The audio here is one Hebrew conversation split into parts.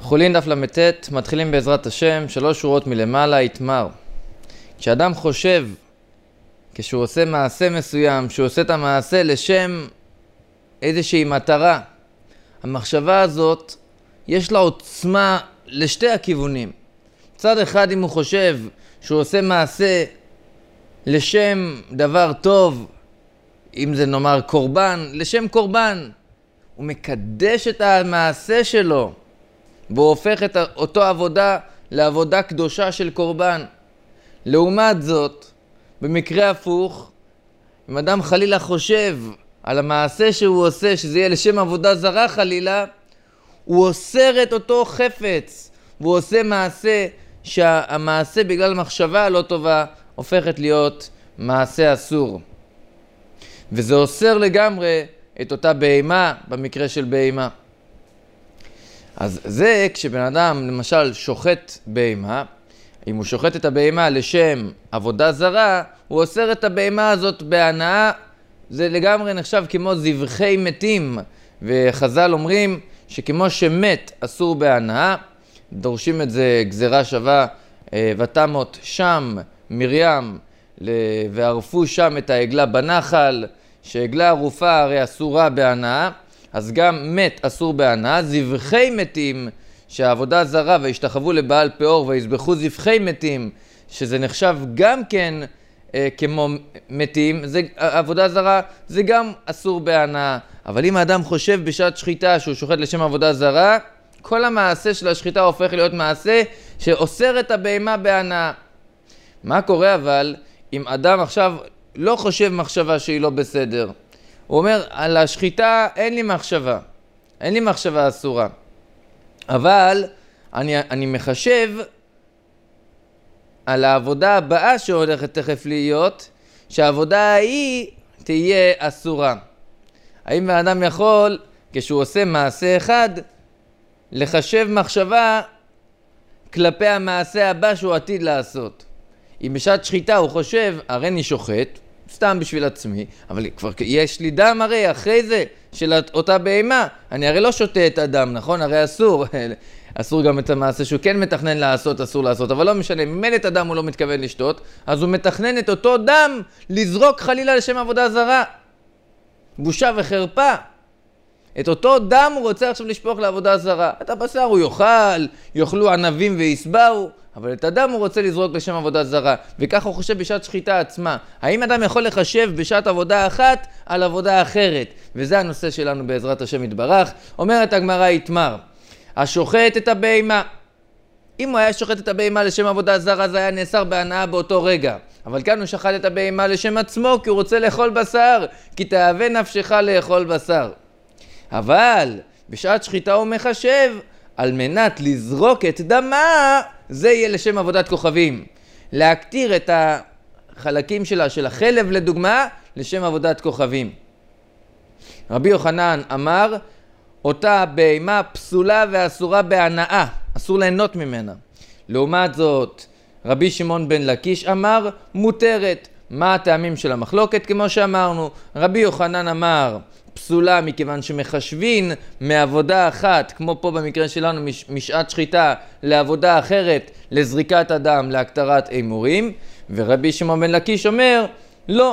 חולין דף למתת, מתחילים בעזרת השם, 3 שורות מלמעלה, יתמר. כשאדם חושב, כשהוא עושה מעשה מסוים, שהוא עושה את המעשה לשם איזושהי מטרה, המחשבה הזאת, יש לה עוצמה לשתי הכיוונים. צד אחד, אם הוא חושב שהוא עושה מעשה לשם דבר טוב, אם זה נאמר קורבן, לשם קורבן, הוא מקדש את המעשה שלו, והוא הופך את אותו עבודה לעבודה קדושה של קורבן. לעומת זאת, במקרה הפוך, אם אדם חלילה חושב על המעשה שהוא עושה, שזה יהיה לשם עבודה זרה חלילה, הוא אוסר את אותו חפץ, והוא עושה מעשה שהמעשה בגלל מחשבה לא טובה הופכת להיות מעשה אסור. וזה אוסר לגמרי את אותה בהמה, במקרה של בהמה. אז זה כשבן אדם למשל שוחט בהמה, אם הוא שוחט את הבהמה לשם עבודה זרה, הוא אוסר את הבהמה הזאת בהנאה, זה לגמרי נחשב כמו זבחי מתים, וחז"ל אומרים שכמו שמת אסור בהנאה, דורשים את זה גזרה שווה, ותמות שם מרים וערפו שם את העגלה בנחל, שעגלה ערופה הרי אסורה בהנאה, אז גם מת אסור בהנאה. זבחי מתים, שהעבודה זרה והשתחוו לבעל פאור והזבחו זבחי מתים, שזה נחשב גם כן כמו מתים, זה, עבודה זרה זה גם אסור בהנאה. אבל אם האדם חושב בשעת שחיטה שהוא שוחט לשם עבודה זרה, כל המעשה של השחיטה הופך להיות מעשה שאוסר את הבהמה בהנאה. מה קורה אבל אם אדם עכשיו לא חושב מחשבה שהיא לא בסדר? הוא אומר, על השחיטה אין לי מחשבה אסורה. אבל אני מחשב על העבודה הבאה שהולכת תכף להיות, שהעבודה ההיא תהיה אסורה. האם האדם יכול, כשהוא עושה מעשה אחד, לחשב מחשבה כלפי המעשה הבא שהוא עתיד לעשות? אם בשעת שחיטה הוא חושב, הרי אני שוחט, סתם בשביל עצמי, אבל כבר יש לי דם הרי אחרי זה של אותה בהמה, אני הרי לא שותה את הדם, נכון? הרי אסור גם את המעשה שהוא כן מתכנן לעשות, אסור לעשות, אבל לא משנה, ממילא את הדם הוא לא מתכוון לשתות, אז הוא מתכנן את אותו דם לזרוק חלילה לשם עבודה זרה. בושה וחרפה. את אותו דם הוא רוצה עכשיו לשפוך לעבודה זרה. את הבשר הוא יאכלו ענבים ויסבאו, אבל את הדם הוא רוצה לזרוק לשם עבודה זרה. וכך הוא חושב בשעת שחיטה עצמה. האם אדם יכול לחשב בשעת עבודה אחת על עבודה אחרת? וזה הנושא שלנו בעזרת השם יתברך. אומרת הגמרא יתמר, השוחט את הבהמה. אם הוא היה שוחט את הבהמה לשם עבודה זרה, זה היה נאסר בהנאה באותו רגע. אבל כאן הוא שחט את הבהמה לשם עצמו, כי הוא רוצה לאכול בשר. כי תאווה נפשך לאכול בשר. אבל בשעת שחיטה הוא מחשב על מנת לזרוק את דמה, זה יהיה לשם עבודת כוכבים. להקטיר את החלקים שלה, של החלב לדוגמה, לשם עבודת כוכבים. רבי יוחנן אמר, אותה בהמה פסולה ואסורה בהנאה, אסור ליהנות ממנה. לעומת זאת, רבי שמעון בן לקיש אמר, מותרת. מה הטעמים של המחלוקת? כמו שאמרנו, רבי יוחנן אמר, פסולה מכיוון שמחשבין מעבודה אחת, כמו פה במקרה שלנו משעת שחיטה, לעבודה אחרת, לזריקת הדם, להקטרת אימורים, ורבי שמעון בן לקיש אומר, לא.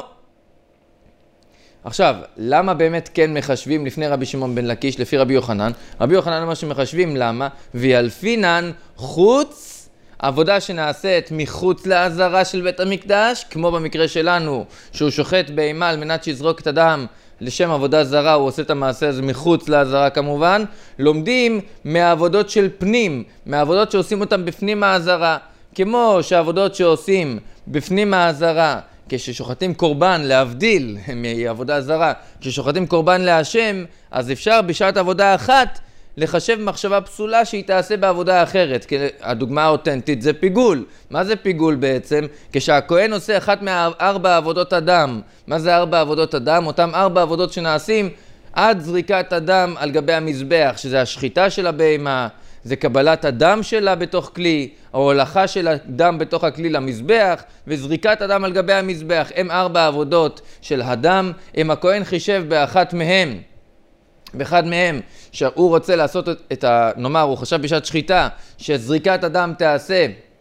עכשיו, למה באמת כן מחשבים לפני רבי שמעון בן לקיש, לפי רבי יוחנן? רבי יוחנן אומר שמחשבים, למה? וילפינן חוץ, עבודה שנעשית מחוץ לעזרה של בית המקדש, כמו במקרה שלנו, שהוא שוחט בהמה על מנת שיזרוק את הדם לשם עבודה זרה, הוא עושה את המעשה הזה מחוץ לעזרה כמובן. לומדים מהעבודות של פנים, מהעבודות שעושים אותם בפנים העזרה, כמו שהעבודות שעושים בפנים העזרה, כששוחטים קורבן, להבדיל מעבודה זרה, כששוחטים קורבן להשם, אז אפשר בשעת עבודה אחת לחשב מחשבה פסולה שהיא תעשה בעבודה אחרת. הדוגמה האותנטית זה פיגול. מה זה פיגול בעצם? כשהכהן עושה אחת מהארבע עבודות הדם. מה זה 4 עבודות הדם? אותם 4 עבודות שנעשים עד זריקת הדם על גבי המזבח, שזה השחיטה של הבהמה, זה קבלת הדם שלה בתוך כלי, ההולכה של הדם בתוך הכלי למזבח, וזריקת הדם על גבי המזבח. הם 4 עבודות של הדם, אם הכהן חישב באחת מהם באחד מהם שהוא רוצה לעשות נאמר, הוא חשב בשעת שחיטה שזריקת הדם תעשה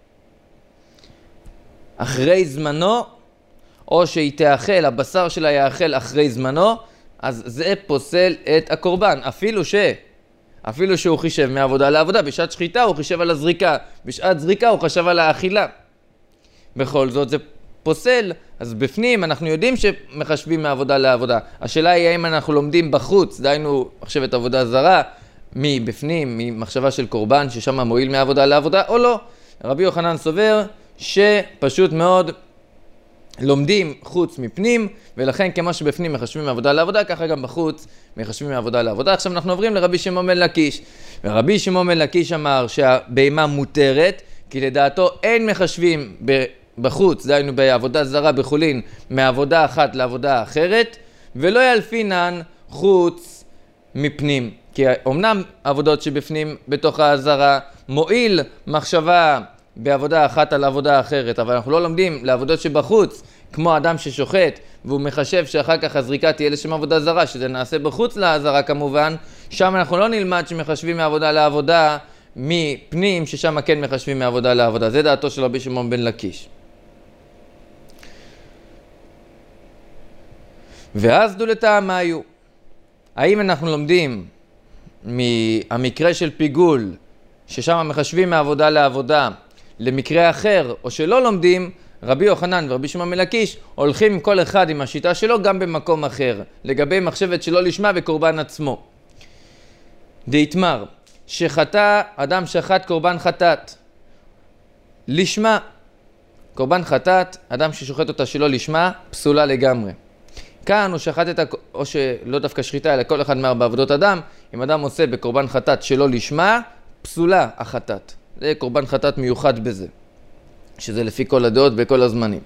אחרי זמנו, או שהיא תאכל, הבשר שלה יאכל אחרי זמנו, אז זה פוסל את הקורבן. אפילו שהוא חישב מעבודה לעבודה, בשעת שחיטה הוא חישב על הזריקה, בשעת זריקה הוא חשב על האכילה. בכל זאת זה פוסל, אז בפנים אנחנו יודעים שמחשבים מעבודה לעבודה. השאלה היא האם אנחנו לומדים בחוץ, דהיינו מחשבת עבודה זרה, מבפנים, ממחשבה של קורבן ששם מועיל מעבודה לעבודה או לא. רבי יוחנן סובר שפשוט מאוד לומדים חוץ מפנים, ולכן כמו שבפנים מחשבים מעבודה לעבודה, ככה גם בחוץ מחשבים מעבודה לעבודה. עכשיו אנחנו עוברים לרבי שמעון בן לקיש, ורבי שמעון בן לקיש אמר שהבהמה מותרת, כי לדעתו אין מחשבים בחוץ, דהיינו בעבודה זרה בחולין, מעבודה אחת לעבודה אחרת, ולא ילפינן חוץ מפנים. כי אמנם עבודות שבפנים בתוך הזרה מועיל מחשבה בעבודה אחת על עבודה אחרת, אבל אנחנו לא לומדים לעבודות שבחוץ, כמו אדם ששוחט, והוא מחשב שאחר כך הזריקה תהיה לשם עבודה זרה, שזה נעשה בחוץ לזרה כמובן, שם אנחנו לא נלמד שמחשבים מעבודה לעבודה מפנים, ששם כן מחשבים מעבודה לעבודה. זה דעתו של רבי שמעון בן לקיש. ואז דולתם היו. האם אנחנו לומדים מהמקרה של פיגול, ששם מחשבים מעבודה לעבודה, למקרה אחר, או שלא לומדים, רבי יוחנן ורבי שמעון בן לקיש הולכים כל אחד עם השיטה שלו גם במקום אחר, לגבי מחשבת שלא לשמה וקורבן עצמו. דאיתמר, שחטא, אדם שחט קורבן חטאת, לשמה. קורבן חטאת, אדם ששוחט אותה שלא לשמה, פסולה לגמרי. כאן הוא שחט או שלא דווקא שחיטה, אלא כל אחד מארבע עבודות אדם, אם אדם עושה בקורבן חטאת שלא לשמה, פסולה החטאת. זה קורבן חטאת מיוחד בזה, שזה לפי כל הדעות וכל הזמנים.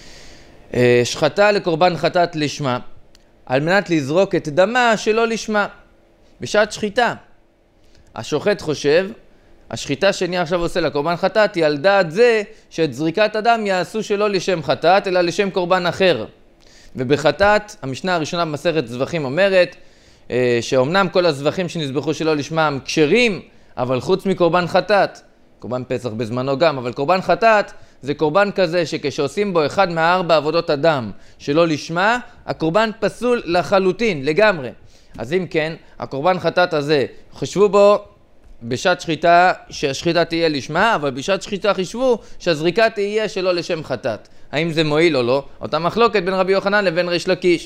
שחטה לקורבן חטאת לשמה, על מנת לזרוק את דמה שלא לשמה, בשעת שחיטה. השוחט חושב, השחיטה שאני עכשיו עושה לקורבן חטאת, היא על דעת זה שאת זריקת הדם יעשו שלא לשם חטאת, אלא לשם קורבן אחר. ובחטאת, המשנה הראשונה במסכת זבחים אומרת, שאומנם כל הזבחים שנזבחו שלא לשמם כשרים, אבל חוץ מקורבן חטאת, קורבן פסח בזמנו גם, אבל קורבן חטאת זה קורבן כזה שכשעושים בו אחד מהארבע עבודות אדם שלא לשמה, הקורבן פסול לחלוטין, לגמרי. אז אם כן, הקורבן חטאת הזה, חשבו בו בשעת שחיטה שהשחיטה תהיה לשמה, אבל בשעת שחיטה חשבו שהזריקה תהיה שלא לשם חטאת. האם זה מועיל או לא? אותה מחלוקת בין רבי יוחנן לבין ריש לקיש.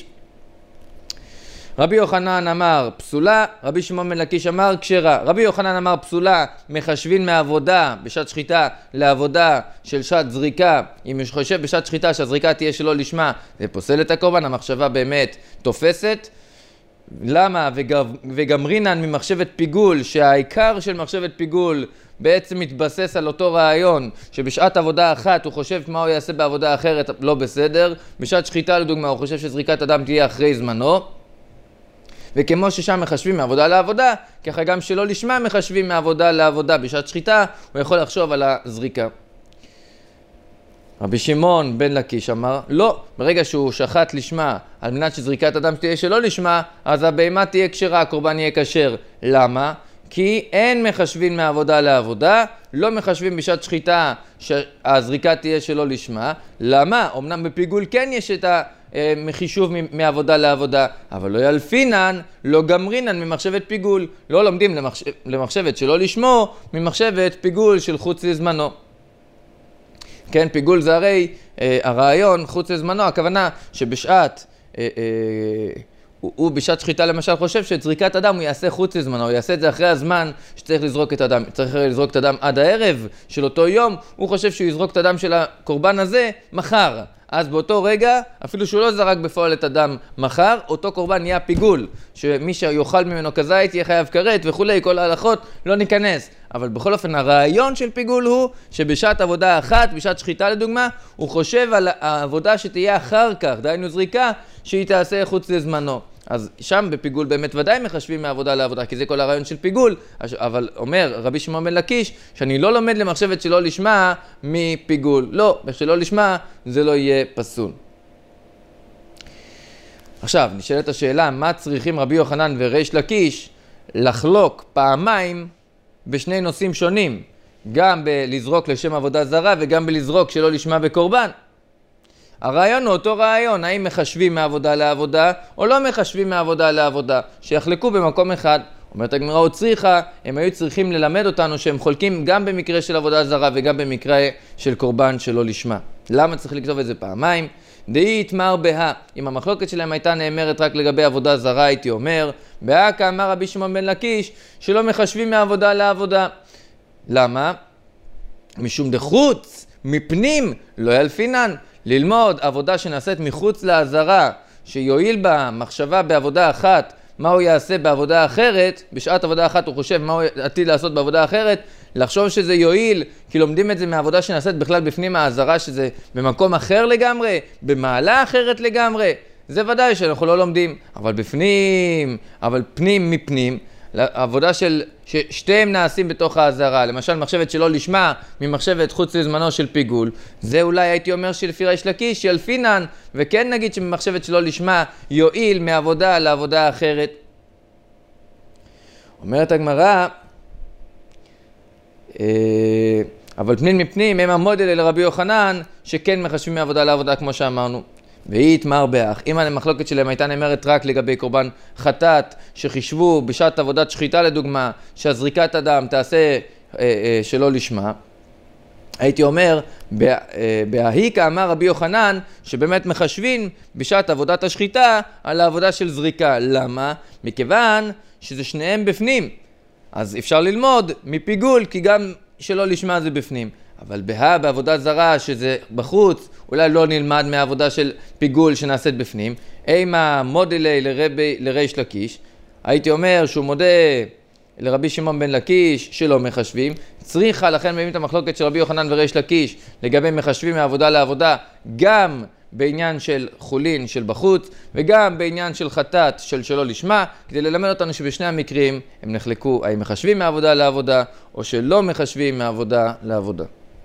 רבי יוחנן אמר פסולה, רבי שמעון בן לקיש אמר כשרה. רבי יוחנן אמר פסולה, מחשבים מעבודה בשעת שחיטה לעבודה של שעת זריקה. אם יש חושב בשעת שחיטה שהזריקה תהיה שלא לשמה, זה פוסל את הקורבן, המחשבה באמת תופסת. למה? וגמרינן ממחשבת פיגול, שהעיקר של מחשבת פיגול בעצם מתבסס על אותו רעיון, שבשעת עבודה אחת הוא חושב מה הוא יעשה בעבודה אחרת לא בסדר, בשעת שחיטה לדוגמה הוא חושב שזריקת אדם תהיה אחרי זמנו, וכמו ששם מחשבים מעבודה לעבודה, ככה גם שלא לשמה מחשבים מעבודה לעבודה. בשעת שחיטה הוא יכול לחשוב על הזריקה. רבי שמעון בן לקיש אמר, לא, ברגע שהוא שחט לשמה על מנת שזריקת אדם תהיה שלא לשמה, אז הבהמה תהיה כשרה, הקורבן יהיה כשר. למה? כי אין מחשבים מעבודה לעבודה, לא מחשבים בשעת שחיטה שהזריקה תהיה שלא לשמה. למה? אמנם בפיגול כן יש את מחישוב מעבודה לעבודה, אבל לא ילפינן, לא גמרינן ממחשבת פיגול. לא לומדים למחשבת שלא לשמו, ממחשבת פיגול של חוץ לזמנו. כן, פיגול זה הרי הרעיון חוץ לזמנו, הכוונה שבשעת, הוא בשעת שחיטה למשל חושב שאת זריקת אדם הוא יעשה חוץ לזמנו, הוא יעשה את זה אחרי הזמן שצריך לזרוק את הדם, צריך לזרוק את הדם עד הערב של אותו יום, הוא חושב שהוא יזרוק את הדם של הקורבן הזה מחר. אז באותו רגע, אפילו שהוא לא זרק בפועל את הדם מחר, אותו קורבן נהיה פיגול, שמי שיוכל ממנו כזית יהיה חייב כרת וכולי, כל ההלכות לא ניכנס. אבל בכל אופן הרעיון של פיגול הוא שבשעת עבודה אחת, בשעת שחיטה לדוגמה, הוא חושב על העבודה שתהיה אחר כך, דהיינו זריקה, שהיא תעשה חוץ לזמנו. אז שם בפיגול באמת ודאי מחשבים מעבודה לעבודה, כי זה כל הרעיון של פיגול. אבל אומר רבי שמעון בן לקיש שאני לא לומד למחשבת שלא לשמה מפיגול. לא, בשלא לשמה זה לא יהיה פסול. עכשיו, נשאלת השאלה, מה צריכים רבי יוחנן וריש לקיש לחלוק פעמיים בשני נושאים שונים, גם בלזרוק לשם עבודה זרה וגם בלזרוק שלא לשמה בקורבן? הרעיון הוא אותו רעיון, האם מחשבים מעבודה לעבודה או לא מחשבים מעבודה לעבודה, שיחלקו במקום אחד. אומרת הגמרא, עוד צריכה, הם היו צריכים ללמד אותנו שהם חולקים גם במקרה של עבודה זרה וגם במקרה של קורבן שלא לשמה. למה צריך לכתוב את זה פעמיים? דאי יתמר בה, אם המחלוקת שלהם הייתה נאמרת רק לגבי עבודה זרה, הייתי אומר, בה כאמר רבי שמעון בן לקיש, שלא מחשבים מעבודה לעבודה. למה? משום דחוץ, מפנים, לא ילפינן. ללמוד עבודה שנעשית מחוץ לעזרה, שיועיל בה מחשבה בעבודה אחת, מה הוא יעשה בעבודה אחרת, בשעת עבודה אחת הוא חושב מה הוא עתיד לעשות בעבודה אחרת, לחשוב שזה יועיל, כי לומדים את זה מעבודה שנעשית בכלל בפנים העזרה, שזה במקום אחר לגמרי, במעלה אחרת לגמרי, זה ודאי שאנחנו לא לומדים, אבל בפנים, אבל פנים מפנים, עבודה ששתיהם נעשים בתוך העזרה, למשל מחשבת שלא לשמה ממחשבת חוץ לזמנו של פיגול, זה אולי הייתי אומר שלפי ריש לקיש ילפינן, וכן נגיד שממחשבת שלא לשמה יועיל מעבודה לעבודה אחרת. אומרת הגמרא, אבל פנים מפנים הם המודל אל רבי יוחנן שכן מחשבים מעבודה לעבודה כמו שאמרנו. והיא יתמר באח. אם המחלוקת שלהם הייתה נאמרת רק לגבי קורבן חטאת, שחישבו בשעת עבודת שחיטה לדוגמה, שהזריקת הדם תעשה שלא לשמה, הייתי אומר, בהאיקה אמר רבי יוחנן, שבאמת מחשבים בשעת עבודת השחיטה על העבודה של זריקה. למה? מכיוון שזה שניהם בפנים. אז אפשר ללמוד מפיגול, כי גם שלא לשמה זה בפנים. אבל בעבודה זרה שזה בחוץ, אולי לא נלמד מהעבודה של פיגול שנעשית בפנים. אימה מודלי לריש לקיש, הייתי אומר שהוא מודה לרבי שמעון בן לקיש שלא מחשבים. צריכה, לכן מביאים את המחלוקת של רבי יוחנן וריש לקיש לגבי מחשבים מעבודה לעבודה, גם בעניין של חולין של בחוץ וגם בעניין של חטאת של שלא לשמה, כדי ללמד אותנו שבשני המקרים הם נחלקו האם מחשבים מעבודה לעבודה או שלא מחשבים מעבודה לעבודה.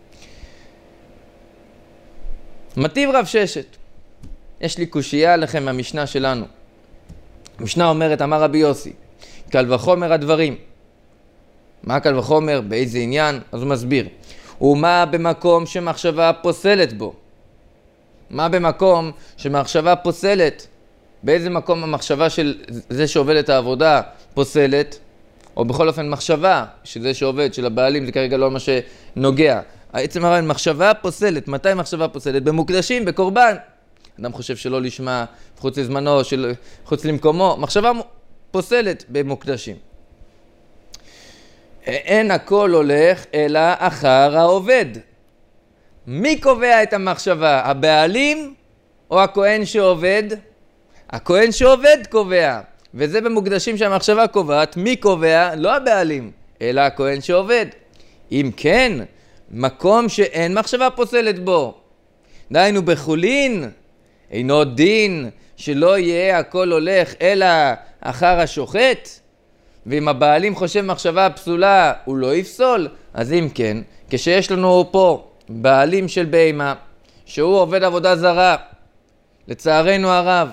מטיב רב ששת, יש לי קושייה לכם מהמשנה שלנו. המשנה אומרת, אמר רבי יוסי, קל וחומר הדברים. מה קל וחומר? באיזה עניין? אז הוא מסביר. ומה במקום שמחשבה פוסלת בו? מה במקום שמחשבה פוסלת? באיזה מקום המחשבה של זה שעובד את העבודה פוסלת? או בכל אופן מחשבה שזה שעובד, של הבעלים, זה כרגע לא מה שנוגע. עצם הרעיון, מחשבה פוסלת. מתי מחשבה פוסלת? במוקדשים, בקורבן. אדם חושב שלא לשמה, חוץ לזמנו, חוץ למקומו. מחשבה פוסלת במוקדשים. אין הכל הולך אלא אחר העובד. מי קובע את המחשבה? הבעלים או הכהן שעובד? הכהן שעובד קובע. וזה במוקדשים שהמחשבה קובעת. מי קובע? לא הבעלים, אלא הכהן שעובד. אם כן, מקום שאין מחשבה פוסלת בו, דהיינו בחולין, אינו דין שלא יהיה הכל הולך אלא אחר השוחט, ואם הבעלים חושב מחשבה פסולה הוא לא יפסול. אז אם כן, כשיש לנו פה בעלים של בהמה שהוא עובד עבודה זרה, לצערנו הרב,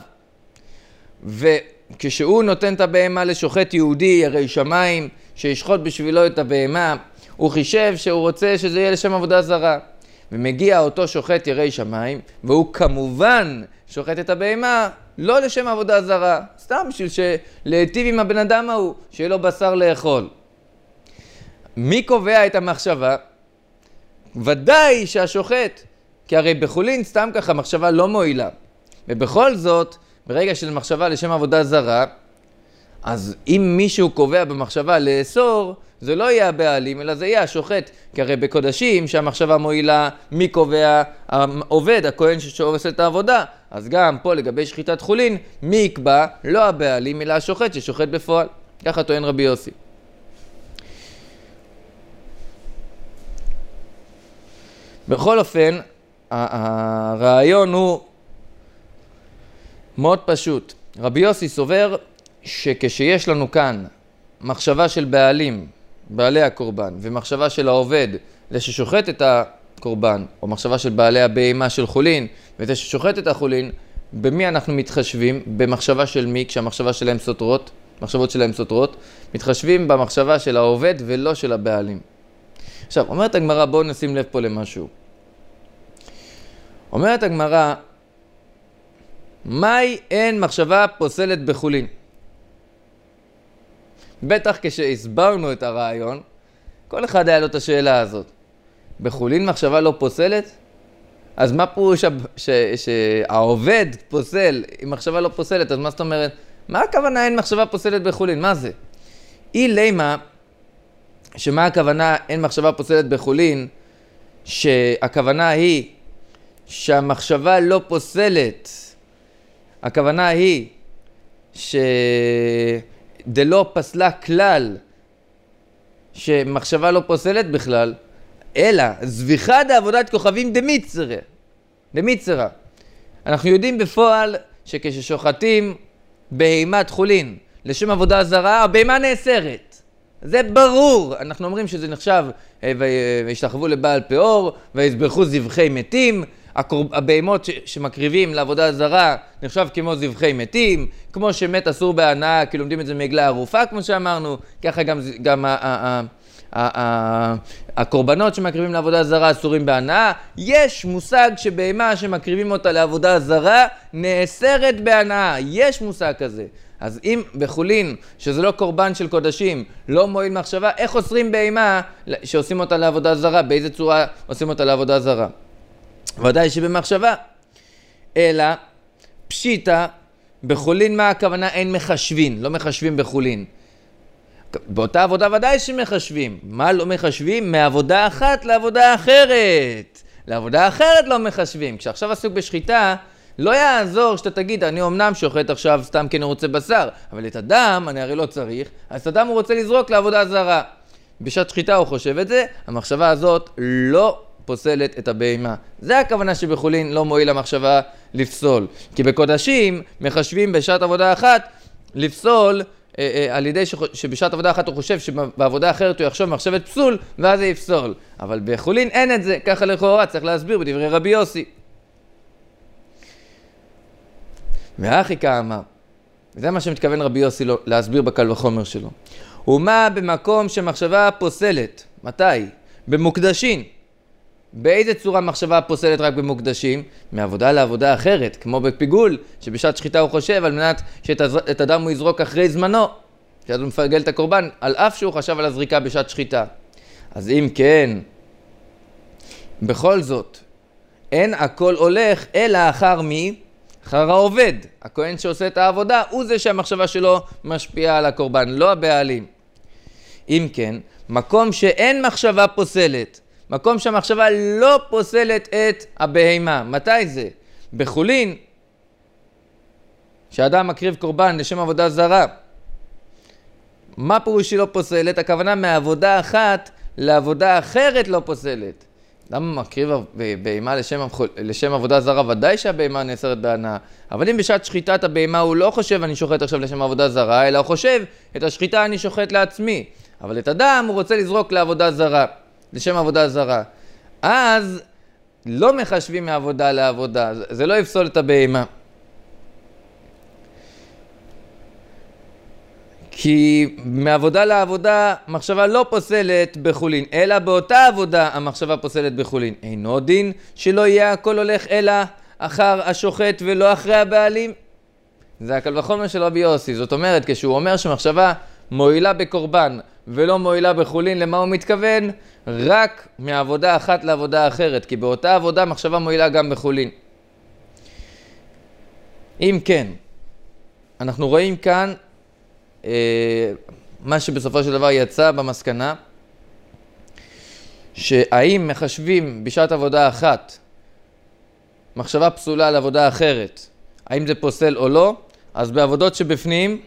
וכשהוא נותן את הבהמה לשוחט יהודי ירא שמיים שישחוט בשבילו את הבהמה, הוא חישב שהוא רוצה שזה יהיה לשם עבודה זרה, ומגיע אותו שוחט ירא שמיים והוא כמובן שוחט את הבהמה לא לשם עבודה זרה, סתם בשביל להיטיב עם הבן אדם ההוא, שיהיה לו בשר לאכול. מי קובע את המחשבה? ודאי שהשוחט, כי הרי בחולין סתם ככה מחשבה לא מועילה. ובכל זאת, ברגע של מחשבה לשם עבודה זרה, אז אם מישהו קובע במחשבה לאסור, זה לא יהיה הבעלים, אלא זה יהיה השוחט. כי הרי בקודשים שהמחשבה מועילה, מי קובע? העובד, הכהן שעושה את העבודה. אז גם פה לגבי שחיטת חולין, מי יקבע? לא הבעלים, אלא השוחט ששוחט בפועל. ככה טוען רבי יוסי. בכל אופן, הרעיון הוא מאוד פשוט. רבי יוסי סובר שכשיש לנו כאן מחשבה של בעלים, בעלי הקורבן, ומחשבה של העובד, זה ששוחט את הקורבן, או מחשבה של בעלי הבהמה של חולין, וזה ששוחט את החולין, במי אנחנו מתחשבים? במחשבה של מי? כשהמחשבה שלהם סותרות, מחשבות שלהם סותרות, מתחשבים במחשבה של העובד ולא של הבעלים. עכשיו, אומרת הגמרא, בואו נשים לב פה למשהו. אומרת הגמרא, מהי אין מחשבה פוסלת בחולין? בטח כשהסברנו את הרעיון, כל אחד היה לו את השאלה הזאת. בחולין מחשבה לא פוסלת? אז מה פירוש שהעובד פוסל, אם מחשבה לא פוסלת, אז מה זאת אומרת? מה הכוונה אין מחשבה פוסלת בחולין? מה זה? אי לימה, שמה הכוונה אין מחשבה פוסלת בחולין, שהכוונה היא שהמחשבה לא פוסלת, הכוונה היא שדלא פסלה כלל, שמחשבה לא פוסלת בכלל, אלא זביחה דעבודת כוכבים דמיצרה. אנחנו יודעים בפועל שכששוחטים בהימת חולין לשם עבודה זרה, הבהמה נאסרת. זה ברור. אנחנו אומרים שזה נחשב וישתחוו לבעל פאור ויזבחו זבחי מתים. הבהמות שמקריבים לעבודה זרה נחשב כמו זבחי מתים, כמו שמת אסור בהנאה, כי לומדים את זה מעגלה ערופה כמו שאמרנו, ככה גם הקורבנות שמקריבים לעבודה זרה אסורים בהנאה. יש מושג שבהמה שמקריבים אותה לעבודה זרה נאסרת בהנאה, יש מושג כזה. אז אם בחולין, שזה לא קורבן של קודשים, לא מועיל מחשבה, איך אוסרים בהמה שעושים אותה לעבודה זרה? באיזה צורה עושים אותה לעבודה זרה? ודאי שבמחשבה. אלא פשיטה, בחולין מה הכוונה? אין מחשבים, לא מחשבים בחולין. באותה עבודה ודאי שמחשבים. מה לא מחשבים? מעבודה אחת לעבודה אחרת. לעבודה אחרת לא מחשבים. כשעכשיו עסוק בשחיטה, לא יעזור שאתה תגיד, אני אומנם שוחט עכשיו סתם כי אני רוצה בשר, אבל את הדם אני הרי לא צריך, אז את הדם הוא רוצה לזרוק לעבודה זרה. בשעת שחיטה הוא חושב את זה, המחשבה הזאת לא פוסלת את הבהמה. זה הכוונה שבחולין לא מועיל המחשבה לפסול. כי בקודשים מחשבים בשעת עבודה אחת לפסול, על ידי שבשעת עבודה אחת הוא חושב שבעבודה אחרת הוא יחשוב מחשבת פסול, ואז זה יפסול. אבל בחולין אין את זה, ככה לכאורה צריך להסביר בדברי רבי יוסי. והאחיקה אמר, וזה מה שמתכוון רבי יוסי להסביר בקל וחומר שלו. ומה במקום שמחשבה פוסלת? מתי? במוקדשים. באיזה צורה מחשבה פוסלת רק במוקדשים? מעבודה לעבודה אחרת, כמו בפיגול, שבשעת שחיטה הוא חושב על מנת שאת הדם הוא יזרוק אחרי זמנו, שאז הוא מפרגל את הקורבן, על אף שהוא חשב על הזריקה בשעת שחיטה. אז אם כן, בכל זאת, אין הכל הולך אלא אחר מי? אחר העובד. הכהן שעושה את העבודה הוא זה שהמחשבה שלו משפיעה על הקורבן, לא הבעלים. אם כן, מקום שאין מחשבה פוסלת, מקום שהמחשבה לא פוסלת את הבהמה. מתי זה? בחולין, שאדם מקריב קורבן לשם עבודה זרה. מה פירוש לא פוסלת? הכוונה מעבודה אחת לעבודה אחרת לא פוסלת. אדם מקריב בהמה לשם עבודה זרה, ודאי שהבהמה נאסרת בהנאה. אבל אם בשעת שחיטת הבהמה הוא לא חושב אני שוחט עכשיו לשם עבודה זרה, אלא הוא חושב את השחיטה אני שוחט לעצמי. אבל את הדם הוא רוצה לזרוק לעבודה זרה, לשם עבודה זרה. אז לא מחשבים מעבודה לעבודה, זה לא יפסול את הבהמה. כי מעבודה לעבודה מחשבה לא פוסלת בחולין, אלא באותה עבודה המחשבה פוסלת בחולין. אינו דין שלא יהיה הכל הולך אלא אחר השוחט ולא אחרי הבעלים? זה הקל וחומר של רבי יוסי. זאת אומרת, כשהוא אומר שמחשבה מועילה בקורבן ולא מועילה בחולין, למה הוא מתכוון? רק מעבודה אחת לעבודה אחרת, כי באותה עבודה מחשבה מועילה גם בחולין. אם כן, אנחנו רואים כאן מה שבסופו של דבר יצא במסקנה, שהאם מחשבים בשעת עבודה אחת מחשבה פסולה על עבודה אחרת, האם זה פוסל או לא? אז בעבודות שבפנים,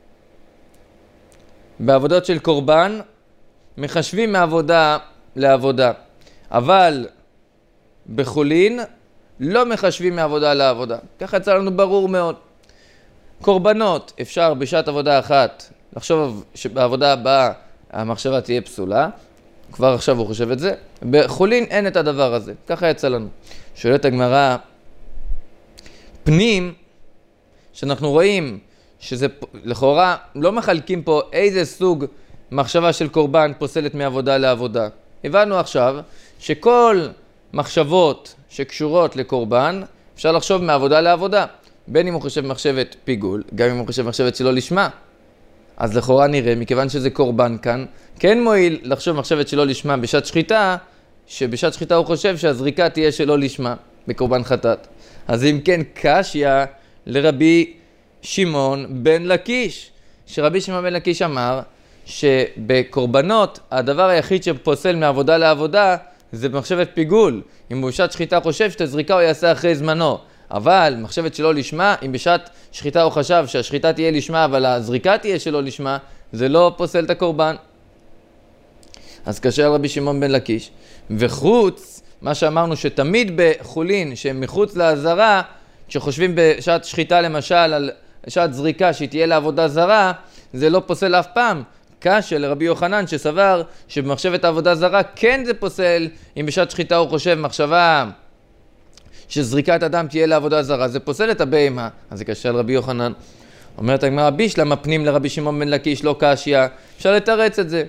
בעבודות של קורבן, מחשבים מעבודה לעבודה. אבל בחולין לא מחשבים מעבודה לעבודה. ככה יצא לנו ברור מאוד. קורבנות אפשר בשעת עבודה אחת לחשוב שבעבודה הבאה המחשבה תהיה פסולה. כבר עכשיו הוא חושב את זה. בחולין אין את הדבר הזה. ככה יצא לנו. שואלת הגמרא, הפנים, שאנחנו רואים שזה לכאורה לא מחלקים פה איזה סוג מחשבה של קורבן פוסלת מעבודה לעבודה. הבנו עכשיו שכל מחשבות שקשורות לקורבן אפשר לחשוב מעבודה לעבודה, בין אם הוא חושב מחשבת פיגול, גם אם הוא חושב מחשבת שלא לשמה. אז לכאורה נראה, מכיוון שזה קורבן כאן, כן מועיל לחשוב מחשבת שלא לשמה בשעת שחיטה, שבשעת שחיטה הוא חושב שהזריקה תהיה שלא לשמה בקורבן חטאת. אז אם כן, קשיא לרבי שמעון בן לקיש, שרבי שמעון בן לקיש אמר שבקורבנות הדבר היחיד שפוסל מעבודה לעבודה זה מחשבת פיגול. אם הוא בשעת שחיטה חושב שאת הזריקה הוא יעשה אחרי זמנו, אבל מחשבת שלא לשמה, אם בשעת שחיטה הוא חשב שהשחיטה תהיה לשמה אבל הזריקה תהיה שלא לשמה, זה לא פוסל את הקורבן. אז קשה על רבי שמעון בן לקיש. וחוץ, מה שאמרנו שתמיד בחולין שהם מחוץ לעזרה, כשחושבים בשעת שחיטה למשל על שעת זריקה שהיא תהיה לעבודה זרה, זה לא פוסל אף פעם. קשיא לרבי יוחנן שסבר שבמחשבת העבודה זרה כן זה פוסל, אם בשעת שחיטה הוא חושב מחשבה שזריקת אדם תהיה לעבודה זרה, זה פוסל את הבהמה. אז זה קשיא לרבי יוחנן. אומרת הגמרא, בישלמה פנים לרבי שמעון בן לקיש לא קשיא, אפשר לתרץ את זה.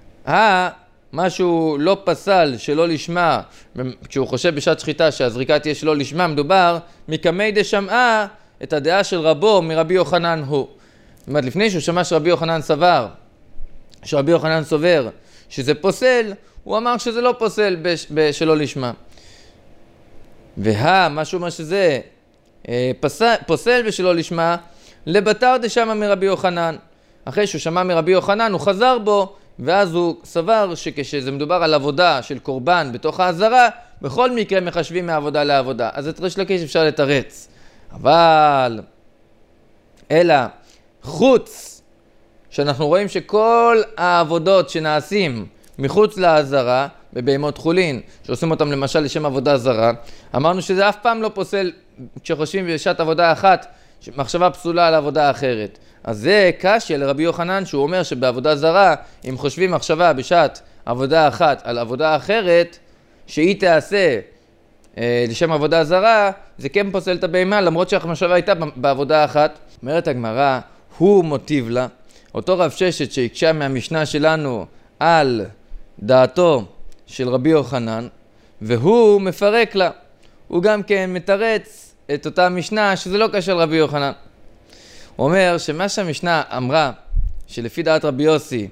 משהו לא פסל שלא לשמה, כשהוא חושב בשעת שחיטה שהזריקה תהיה שלא לשמה, מדובר מקמי דשמעה את הדעה של רבו מרבי יוחנן הוא. זאת אומרת, לפני שהוא שמע שרבי יוחנן סבר, שרבי יוחנן סובר שזה פוסל, הוא אמר שזה לא פוסל שלא לשמה. משהו מה שזה פוסל בשלא לשמה, לבטר דשמע מרבי יוחנן. אחרי שהוא שמע מרבי יוחנן הוא חזר בו, ואז הוא סבר שכשזה מדובר על עבודה של קורבן בתוך העזרה, בכל מקרה מחשבים מעבודה לעבודה. אז את ריש לקיש אפשר לתרץ. אבל אלא חוץ, שאנחנו רואים שכל העבודות שנעשים מחוץ לעזרה, בבהמות חולין, שעושים אותם למשל לשם עבודה זרה, אמרנו שזה אף פעם לא פוסל כשחושבים בשעת עבודה אחת, מחשבה פסולה על עבודה אחרת. אז זה קשיא לרבי יוחנן שהוא אומר שבעבודה זרה, אם חושבים מחשבה בשעת עבודה אחת על עבודה אחרת, שהיא תעשה לשם עבודה זרה, זה כן פוסל את הבהמה, למרות שהמחשבה הייתה בעבודה אחת. אומרת הגמרא, הוא מוטיב לה, אותו רב ששת שהקשה מהמשנה שלנו על דעתו של רבי יוחנן, והוא מפרק לה. הוא גם כן מתרץ את אותה משנה שזה לא קשור לרבי יוחנן. הוא אומר שמה שהמשנה אמרה, שלפי דעת רבי יוסי,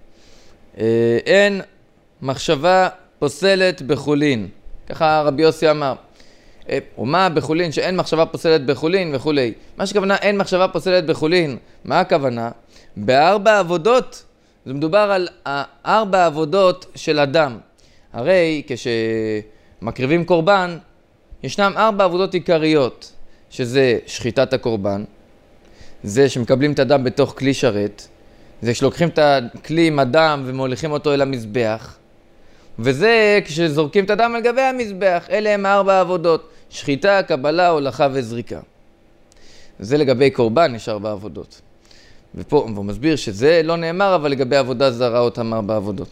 אין מחשבה פוסלת בחולין. ככה רבי יוסי אמר. ומה בחולין? שאין מחשבה פוסלת בחולין וכולי. מה שכוונה אין מחשבה פוסלת בחולין, מה הכוונה? בארבע עבודות, זה מדובר על 4 עבודות של אדם. הרי כשמקריבים קורבן, ישנם 4 עבודות עיקריות, שזה שחיטת הקורבן, זה שמקבלים את הדם בתוך כלי שרת, זה שלוקחים את הכלי עם הדם ומוליכים אותו אל המזבח, וזה כשזורקים את הדם על גבי המזבח. אלה הם 4 עבודות, שחיטה, קבלה, הולכה וזריקה. זה לגבי קורבן יש 4 עבודות. ופה הוא מסביר שזה לא נאמר, אבל לגבי עבודה זרה אותם 4 עבודות.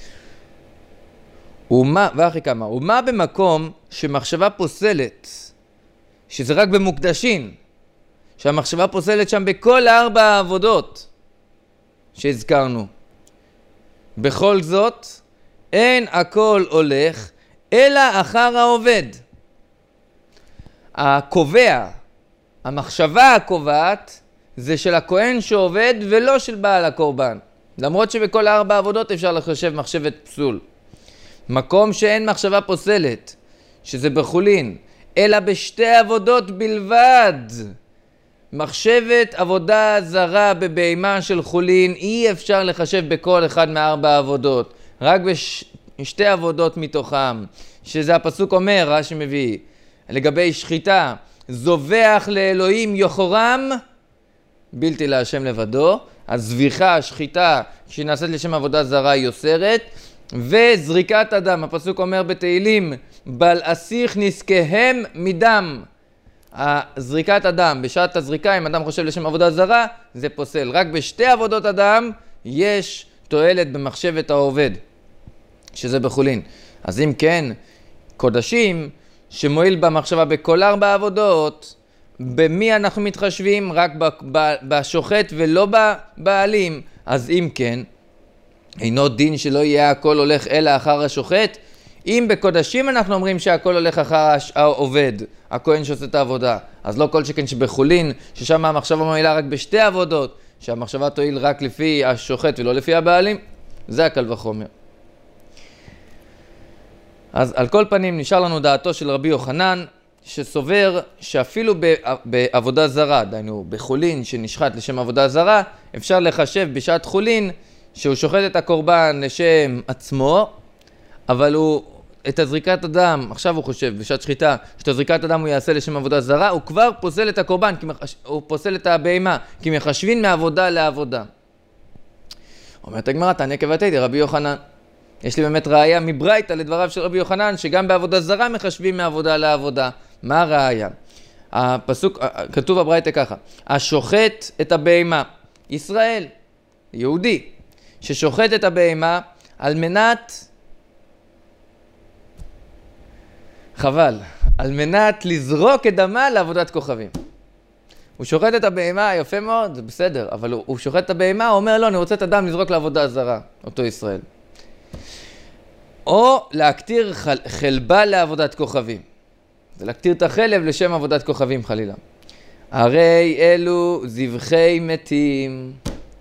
ואחרי כמה, ומה במקום שמחשבה פוסלת, שזה רק במוקדשים, שהמחשבה פוסלת שם בכל 4 העבודות שהזכרנו. בכל זאת, אין הכל הולך, אלא אחר העובד. הקובע, המחשבה הקובעת, זה של הכהן שעובד ולא של בעל הקורבן. למרות שבכל 4 עבודות אפשר לחשב מחשבת פסול. מקום שאין מחשבה פוסלת, שזה בחולין, אלא בשתי עבודות בלבד. מחשבת עבודה זרה בבהמה של חולין אי אפשר לחשב בכל אחד מ4 עבודות, רק בשתי עבודות מתוכם, שזה הפסוק אומר, רש"י מביא, לגבי שחיטה, זובח לאלוהים יוחרם, בלתי להשם לבדו. הזביחה, השחיטה, כשהיא נעשית לשם עבודה זרה היא אוסרת, וזריקת הדם, הפסוק אומר בתהילים, בל אסיך נזקיהם מדם. זריקת הדם, בשעת הזריקה, אם אדם חושב לשם עבודה זרה, זה פוסל. רק בשתי עבודות אדם יש תועלת במחשבת העובד, שזה בחולין. אז אם כן, קודשים שמועיל במחשבה בכל 4 עבודות, במי אנחנו מתחשבים? רק בשוחט ולא בבעלים. אז אם כן, אינו דין שלא יהיה הכל הולך אלא אחר השוחט. אם בקודשים אנחנו אומרים שהכל הולך אחר העובד, הכהן שעושה את העבודה, אז לא כל שכן שבחולין, ששם המחשבה מועילה רק בשתי עבודות, שהמחשבה תועיל רק לפי השוחט ולא לפי הבעלים, זה הקל וחומר. אז על כל פנים נשאר לנו דעתו של רבי יוחנן, שסובר שאפילו בעבודה זרה, דיינו בחולין שנשחט לשם עבודה זרה, אפשר לחשב בשעת חולין שהוא שוחט את הקורבן לשם עצמו, אבל הוא את הזריקת הדם, עכשיו הוא חושב בשעת שחיטה, שאת הזריקת הדם הוא יעשה לשם עבודה זרה, הוא כבר פוסל את הקורבן, הוא פוסל את הבהמה, כי מחשבין מעבודה לעבודה. אומרת הגמרא, תענה כבתיתי, רבי יוחנן. יש לי באמת ראיה מברייתא לדבריו של רבי יוחנן, שגם בעבודה זרה מחשבים מעבודה לעבודה. מה הראיה? הפסוק, כתוב בברייתא ככה, השוחט את הבהמה, ישראל, יהודי, ששוחט את הבהמה על מנת, חבל, על מנת לזרוק את דמה לעבודת כוכבים. הוא שוחט את הבהמה, יפה מאוד, זה בסדר, אבל הוא שוחט את הבהמה, הוא אומר, לא, אני רוצה את הדם לזרוק לעבודה זרה, אותו ישראל. או להקטיר חלבה לעבודת כוכבים. זה להקטיר את החלב לשם עבודת כוכבים חלילה. הרי אלו זבחי מתים.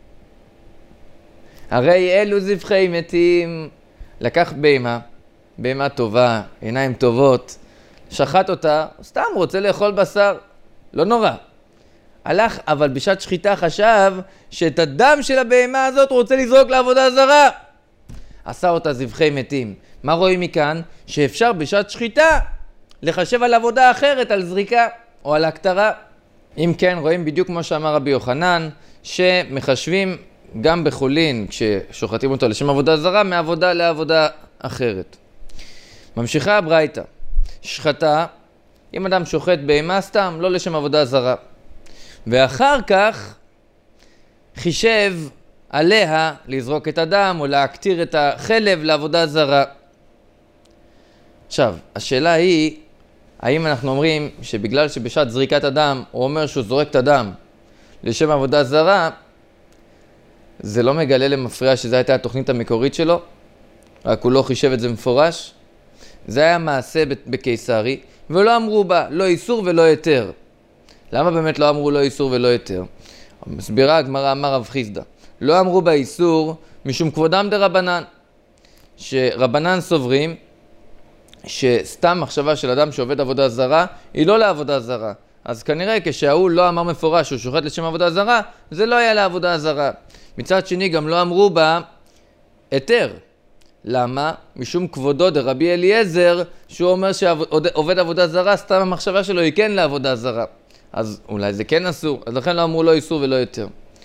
הרי אלו זבחי מתים. לקח בהמה, בהמה טובה, עיניים טובות, שחט אותה, סתם רוצה לאכול בשר, לא נורא. הלך, אבל בשעת שחיטה חשב שאת הדם של הבהמה הזאת הוא רוצה לזרוק לעבודה זרה. עשה אותה זבחי מתים. מה רואים מכאן? שאפשר בשעת שחיטה לחשב על עבודה אחרת, על זריקה או על הקטרה. אם כן, רואים בדיוק כמו שאמר רבי יוחנן, שמחשבים גם בחולין, כששוחטים אותו לשם עבודה זרה, מעבודה לעבודה אחרת. ממשיכה הברייתא. שחטה, אם אדם שוחט בהמה סתם, לא לשם עבודה זרה. ואחר כך חישב עליה לזרוק את הדם או להקטיר את החלב לעבודה זרה. עכשיו, השאלה היא, האם אנחנו אומרים שבגלל שבשעת זריקת הדם הוא אומר שהוא זורק את הדם לשם עבודה זרה, זה לא מגלה למפריע שזו הייתה התוכנית המקורית שלו, רק הוא לא חישב את זה מפורש? זה היה מעשה בקיסרי, ולא אמרו בה לא איסור ולא היתר. למה באמת לא אמרו לא איסור ולא היתר? מסבירה הגמרא, אמר רב חיסדא, לא אמרו בה איסור משום כבודם דרבנן, שרבנן סוברים שסתם מחשבה של אדם שעובד עבודה זרה היא לא לעבודה זרה. אז כנראה כשהוא לא אמר מפורש שהוא שוחט לשם עבודה זרה, זה לא היה לעבודה זרה. מצד שני גם לא אמרו בה היתר. למה? משום כבודו דרבי אליעזר, שהוא אומר שעובד עבודה זרה, סתם המחשבה שלו היא כן לעבודה זרה. אז אולי זה כן אסור, אז לכן לא אמרו לא איסור ולא היתר.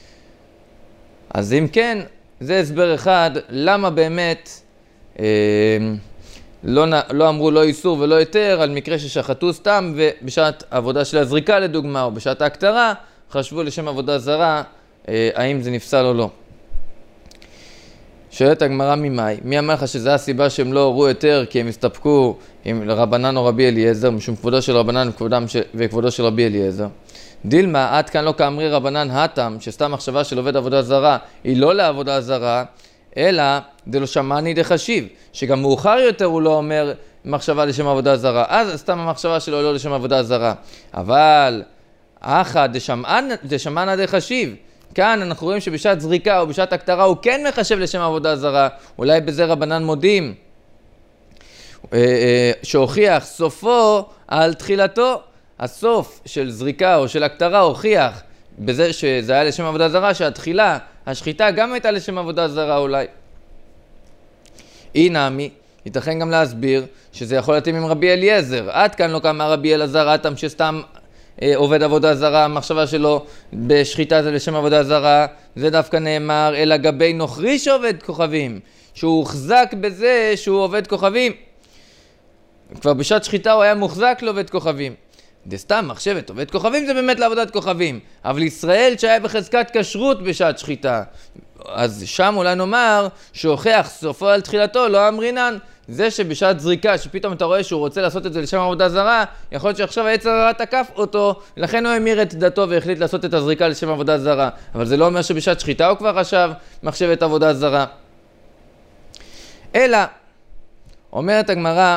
אז אם כן, זה הסבר אחד, למה באמת לא אמרו לא איסור ולא היתר על מקרה ששחטו סתם, ובשעת עבודה של הזריקה לדוגמה, או בשעת ההקטרה, חשבו לשם עבודה זרה, האם זה נפסל או לא. שואלת הגמרא ממאי, מי אמר לך שזו הסיבה שהם לא הורו יותר, כי הם הסתפקו עם רבנן או רבי אליעזר, משום כבודו של רבנן וכבודו של רבי אליעזר? דילמה, עד כאן לא כאמרי רבנן התם, שסתם מחשבה של עובד עבודה זרה היא לא לעבודה זרה, אלא דלא שמעני דחשיב, שגם מאוחר יותר הוא לא אומר מחשבה לשם עבודה זרה, אז סתם המחשבה שלו לא לשם עבודה זרה. אבל אחא דשמענא דחשיב, כאן אנחנו רואים שבשעת זריקה או בשעת הקטרה הוא כן מחשב לשם עבודה זרה, אולי בזה רבנן מודים, שהוכיח סופו על תחילתו. הסוף של זריקה או של הקטרה הוכיח בזה שזה היה לשם עבודה זרה, שהתחילה, השחיטה גם הייתה לשם עבודה זרה אולי. נמי, ייתכן גם להסביר שזה יכול להתאים עם רבי אליעזר. עד כאן לא קמה רבי אלעזר התם שסתם עובד עבודה זרה, המחשבה שלו בשחיטה זה לשם עבודה זרה, זה דווקא נאמר אלא גבי נוכרי שעובד כוכבים, שהוא הוחזק בזה שהוא עובד כוכבים. כבר בשעת שחיטה הוא היה מוחזק לעובד כוכבים. סתם מחשבת עובד כוכבים זה באמת לעבודת כוכבים, אבל ישראל שהיה בחזקת כשרות בשעת שחיטה, אז שם אולי נאמר שהוכיח סופו על תחילתו, לא אמרינן. זה שבשעת זריקה, שפתאום אתה רואה שהוא רוצה לעשות את זה לשם עבודה זרה, יכול להיות שעכשיו היצר הרע תקף אותו, לכן הוא המיר את דתו והחליט לעשות את הזריקה לשם עבודה זרה. אבל זה לא אומר שבשעת שחיטה הוא כבר חשב מחשבת עבודה זרה. אלא, אומרת הגמרא,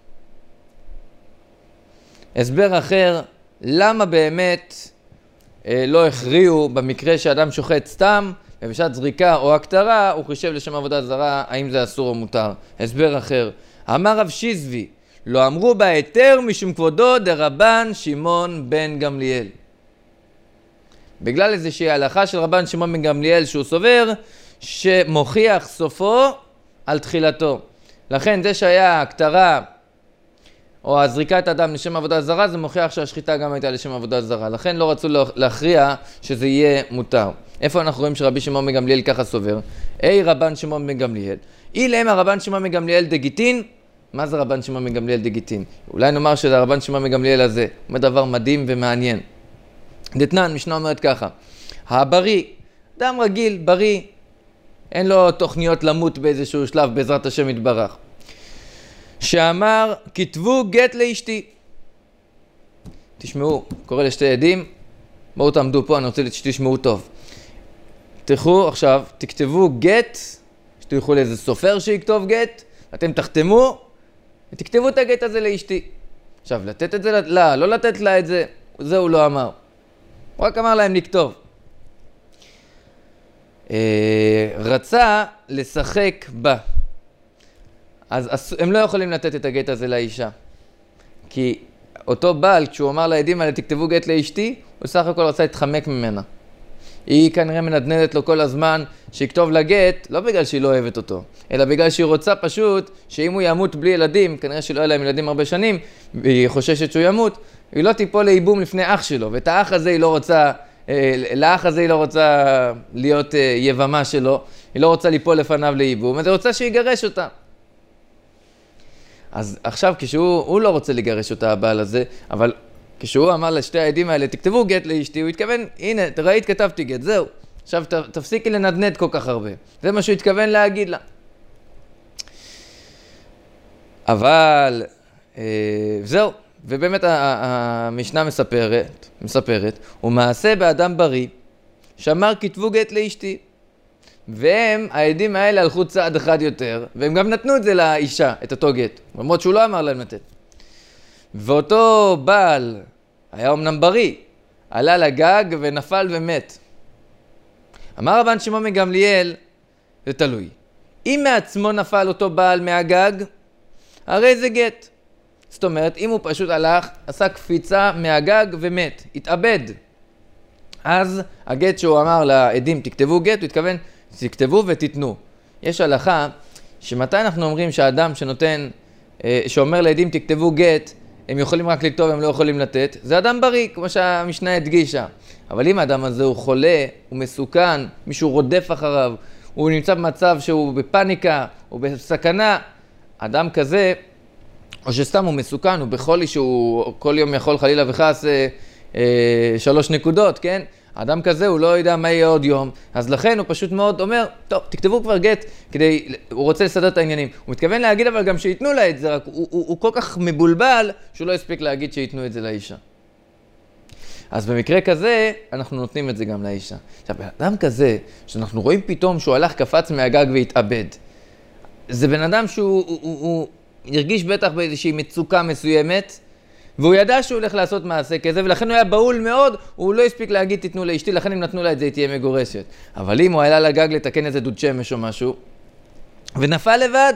הסבר אחר, למה באמת לא הכריעו במקרה שאדם שוחט סתם, ובשעת זריקה או הקטרה הוא חישב לשם עבודה זרה, האם זה אסור או מותר. הסבר אחר, אמר רב שיזבי, לא אמרו בהיתר משום כבודו דרבן שמעון בן גמליאל. בגלל איזושהי הלכה של רבן שמעון בן גמליאל שהוא סובר שמוכיח סופו על תחילתו. לכן זה שהיה הקטרה או הזריקת אדם לשם עבודה זרה, זה מוכיח שהשחיטה גם הייתה לשם עבודה זרה. לכן לא רצו להכריע שזה יהיה מותר. איפה אנחנו רואים שרבי שמעון בן גמליאל ככה סובר? רבן שמעון בן גמליאל. אילם הרבן שמעון בן גמליאל דגיטין. מה זה רבן שמעון בן גמליאל דגיטין? אולי נאמר שזה הרבן שמעון בן גמליאל הזה. הוא דבר מדהים ומעניין. דתנן, משנה אומרת ככה. הבריא, אדם רגיל, בריא, אין לו תוכניות למות באיזשהו שלב בעזרת השם יתברך. שאמר, כתבו גט לאשתי. תשמעו, קורא לשתי עדים, בואו תעמדו פה, אני רוצה שתשמעו טוב. תלכו עכשיו, תכתבו גט, שתלכו לאיזה סופר שיכתוב גט, אתם תחתמו, ותכתבו את הגט הזה לאשתי. עכשיו, לתת את זה לה, לא לתת לה את זה, זה הוא לא אמר. הוא רק אמר להם לכתוב. רצה לשחק בה. אז הם לא יכולים לתת את הגט הזה לאישה. כי אותו בעל, כשהוא אמר לעדים האלה, תכתבו גט לאשתי, הוא סך הכל רצה להתחמק ממנה. היא כנראה מנדנדת לו כל הזמן שיכתוב לה גט, לא בגלל שהיא לא אוהבת אותו, אלא בגלל שהיא רוצה פשוט שאם הוא ימות בלי ילדים, כנראה שלא היה להם ילדים הרבה שנים, והיא חוששת שהוא ימות, היא לא תיפול לאיבום לפני אח שלו, ואת האח הזה היא לא רוצה, לאח הזה היא לא רוצה להיות יבמה שלו, היא לא רוצה ליפול לפניו לאיבום, אז היא רוצה שיגרש אותה. אז עכשיו כשהוא לא רוצה לגרש אותה הבעל הזה, אבל כשהוא אמר לשתי העדים האלה, תכתבו גט לאשתי, הוא התכוון, הנה, ראית, כתבתי גט, זהו. עכשיו תפסיקי לנדנד כל כך הרבה. זה מה שהוא התכוון להגיד לה. אבל, זהו. ובאמת המשנה מספרת, ומעשה באדם בריא, שאמר כתבו גט לאשתי. והם, העדים האלה הלכו צעד אחד יותר, והם גם נתנו את זה לאישה, את אותו גט. למרות שהוא לא אמר להם לתת. ואותו בעל היה אומנם בריא, עלה לגג ונפל ומת. אמר רבן שמעון בן גמליאל, זה תלוי. אם מעצמו נפל אותו בעל מהגג, הרי זה גט. זאת אומרת, אם הוא פשוט הלך, עשה קפיצה מהגג ומת, התאבד. אז הגט שהוא אמר לעדים, תכתבו גט, הוא התכוון, תכתבו ותתנו. יש הלכה שמתי אנחנו אומרים שהאדם שנותן, שאומר לעדים תכתבו גט, הם יכולים רק לכתוב, הם לא יכולים לתת. זה אדם בריא, כמו שהמשנה הדגישה. אבל אם האדם הזה הוא חולה, הוא מסוכן, מישהו רודף אחריו, הוא נמצא במצב שהוא בפניקה, הוא בסכנה, אדם כזה, או שסתם הוא מסוכן, הוא בחולי שהוא כל יום יכול חלילה וחס 3 נקודות, כן? האדם כזה הוא לא יודע מה יהיה עוד יום, אז לכן הוא פשוט מאוד אומר, טוב, תכתבו כבר גט, הוא רוצה לסדר את העניינים. הוא מתכוון להגיד אבל גם שיתנו לה את זה, רק הוא כל כך מבולבל שהוא לא הספיק להגיד שיתנו את זה לאישה. אז במקרה כזה, אנחנו נותנים את זה גם לאישה. עכשיו, באדם כזה, שאנחנו רואים פתאום שהוא הלך קפץ מהגג והתאבד, זה בן אדם שהוא הרגיש בטח באיזושהי מצוקה מסוימת, והוא ידע שהוא הולך לעשות מעשה כזה, ולכן הוא היה בהול מאוד, הוא לא הספיק להגיד תתנו לאשתי, לכן אם נתנו לה את זה, היא תהיה מגורשת. אבל אם הוא עלה לגג לתקן איזה דוד שמש או משהו, ונפל לבד,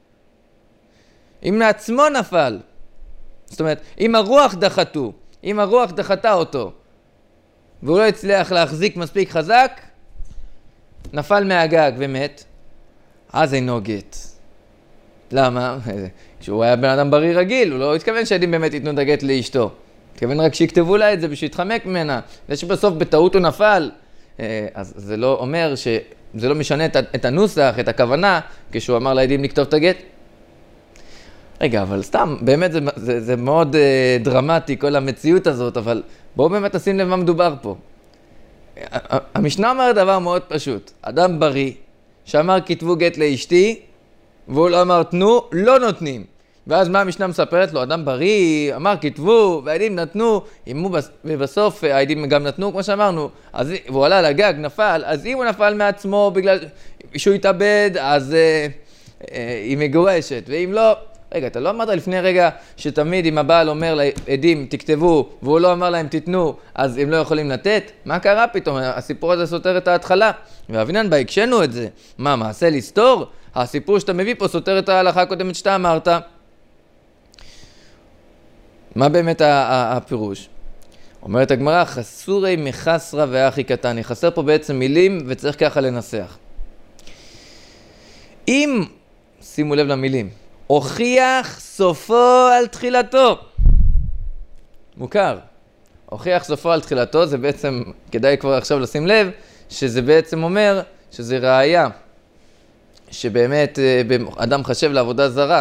אם מעצמו נפל, זאת אומרת, אם הרוח דחתו, אם הרוח דחתה אותו, והוא לא הצליח להחזיק מספיק חזק, נפל מהגג ומת, אז אינו גט. למה? כשהוא היה בן אדם בריא רגיל, הוא לא התכוון שהעדים באמת ייתנו את הגט לאשתו. התכוון רק שיכתבו לה את זה בשביל להתחמק ממנה. זה שבסוף בטעות הוא נפל, אז זה לא אומר זה לא משנה את הנוסח, את הכוונה, כשהוא אמר לעדים לכתוב את הגט. רגע, אבל סתם, באמת זה מאוד דרמטי, כל המציאות הזאת, אבל בואו באמת נשים לב מה מדובר פה. המשנה אומר דבר מאוד פשוט. אדם בריא, שאמר כתבו גט לאשתי, והוא לא אמר תנו, לא נותנים. ואז מה המשנה מספרת לו? אדם בריא, אמר כתבו, והעדים נתנו, ובסוף העדים גם נתנו, כמו שאמרנו, והוא עלה לגג, נפל, אז אם הוא נפל מעצמו בגלל שהוא התאבד, אז היא מגורשת, ואם לא, רגע, אתה לא אמרת לפני רגע שתמיד אם הבעל אומר לעדים תכתבו, והוא לא אמר להם תתנו, אז הם לא יכולים לתת? מה קרה פתאום? הסיפור הזה סותר את ההתחלה. ואבינן בהקשנו את זה. מה, מעשה לסתור? הסיפור שאתה מביא פה סותר את ההלכה הקודמת שאתה אמרת. מה באמת הפירוש? אומרת הגמרא, חסורי מחסרה ואחי קטני. חסר פה בעצם מילים וצריך ככה לנסח. אם, שימו לב למילים, הוכיח סופו על תחילתו. מוכר. הוכיח סופו על תחילתו, זה בעצם, כדאי כבר עכשיו לשים לב, שזה בעצם אומר שזה ראיה. שבאמת אדם חשב לעבודה זרה.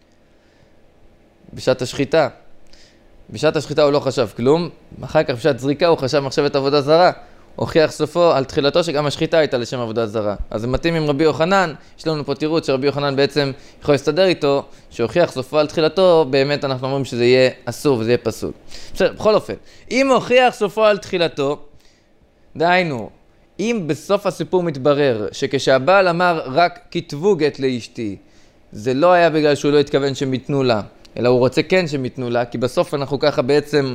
בשעת השחיטה. בשעת השחיטה הוא לא חשב כלום. אחר כך בשעת זריקה הוא חשב מחשבת עבודה זרה. הוכיח סופו על תחילתו שגם השחיטה הייתה לשם עבודה זרה. אז זה מתאים עם רבי יוחנן, יש לנו פה תירוץ שרבי יוחנן בעצם יכול להסתדר איתו, שהוכיח סופו על תחילתו, באמת אנחנו אומרים שזה יהיה אסור וזה יהיה פסול. בסדר, בכל אופן, אם הוכיח סופו על תחילתו, דהיינו, אם בסוף הסיפור מתברר שכשהבעל אמר רק כתבו גט לאשתי, זה לא היה בגלל שהוא לא התכוון שהם ייתנו לה, אלא הוא רוצה כן שהם ייתנו לה, כי בסוף אנחנו ככה בעצם,